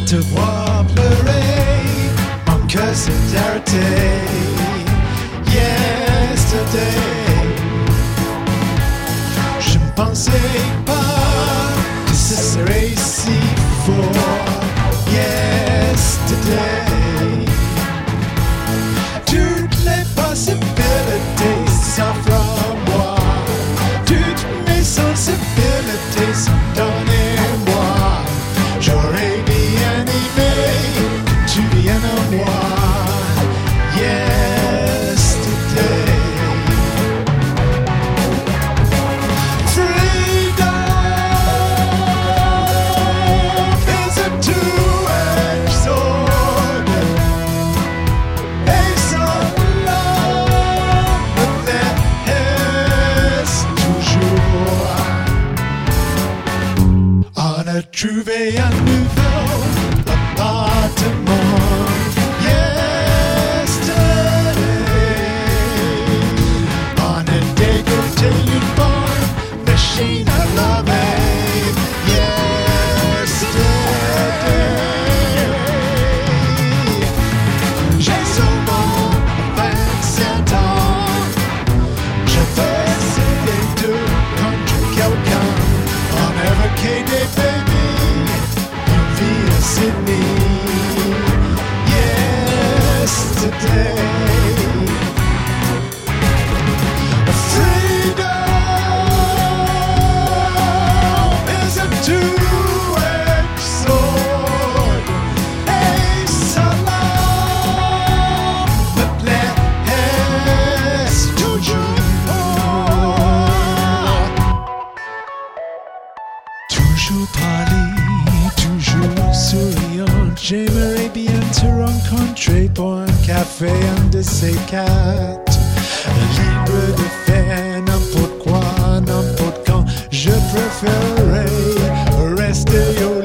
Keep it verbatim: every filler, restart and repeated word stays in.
te voir pleurer, manque cette arrêté. Yesterday, je ne pensais pas que ce serait si fort. Yesterday, toutes les possibilités s'offrent à moi, toutes mes sensibilités sont données à moi. J'aurais bien aimé que tu viennes à moi. Yesterday, freedom is a two-edged sword. Et sans love, that is toujours. On a trouvé un nouveau appartement. Yesterday, on a dégoûté une bonne machine à laver. Yesterday, j'ai seulement vingt-sept ans. Je vais essayer de contre quelqu'un. On ever K D baby, une vie à Sydney. Yesterday, freedom is a two-edged sword. Et salam me blesse toujours. Toujours parler, toujours souriant. J'aimerais bien te rencontrer pour un café, un de ces quatre. Libre de faire n'importe quoi, n'importe quand. Je préférerais rester au